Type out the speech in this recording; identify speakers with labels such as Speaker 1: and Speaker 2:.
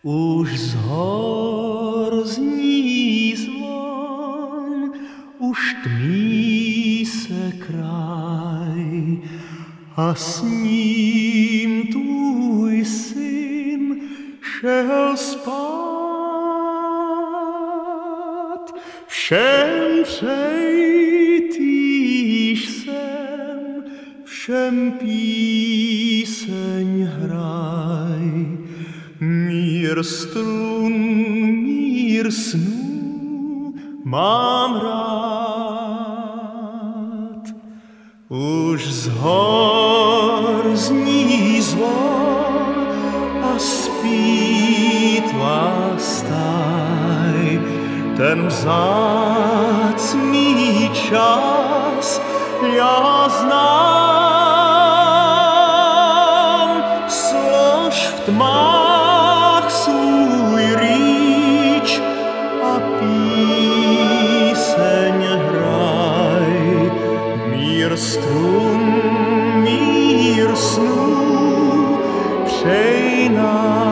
Speaker 1: Už z hor zní zvon, už tmí se kraj a s ním tvůj syn šel spát. Všem přeji týž sem, všem píseň hraj. Mír strun, mír snů mám rád. Už z hor zní zvon a spí tvá stáj. Ten vzácný čas já znám. Slož v tmách svůj rýč a píseň hraj. Mír strun, mír snů, přej nám.